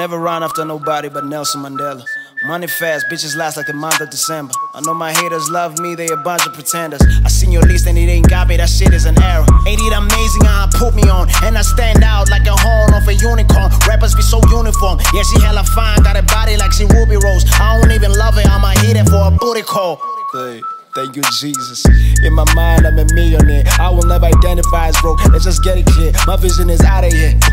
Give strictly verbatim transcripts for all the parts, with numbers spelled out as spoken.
never run after nobody but Nelson Mandela. Money fast, bitches last like the month of December. I know my haters love me, they a bunch of pretenders. I seen your list and it ain't got me, that shit is an error. Ain't it amazing how I put me on? And I stand out like a horn of a unicorn. Rappers be so uniform, yeah she hella fine. Got a body like she Ruby Rose. I don't even love it, I'ma hit it for a booty call. Hey. Thank you, Jesus. In my mind, I'm a millionaire. I will never identify as broke. Let's just get it clear. My vision is out of here.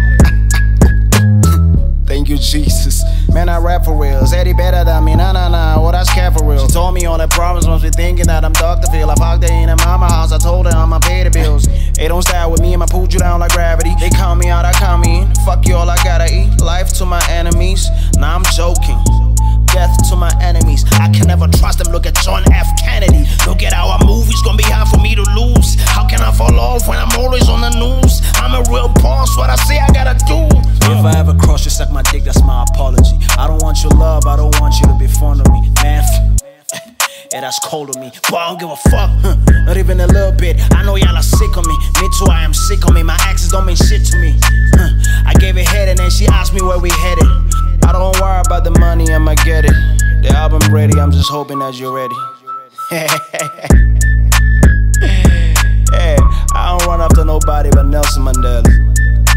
Thank you, Jesus. Man, I rap for reals. Eddie better than me. Nah, nah, nah. What I scare for real. She told me all the problems must be thinking that I'm Doctor Phil. I parked her in her mama house. I told her I'ma pay the bills. Hey, don't start with me. I'ma pull you down like gravity. They call me out, I come in. Fuck you all, I gotta eat. Life to my enemies. Nah, I'm joking. Death to my enemies. I can never trust them. Look at John F. Kennedy. Look at our movies. Gonna be hard for me to lose. How can I fall off when I'm always on the news? I'm a real boss. What I say I gotta do. If I ever cross you, suck my dick, that's my apology. I don't want your love, I don't want you to be fond of me. Man, yeah, that's cold of me. But I don't give a fuck, huh? Not even a little bit. I know y'all are sick of me. Me too, I am sick of me. My exes don't mean shit to me, huh? I gave it head and then she asked me where we headed. I don't worry about the money, I'ma get it. The album ready, I'm just hoping that you're ready. Hey, I don't run after nobody but Nelson Mandela.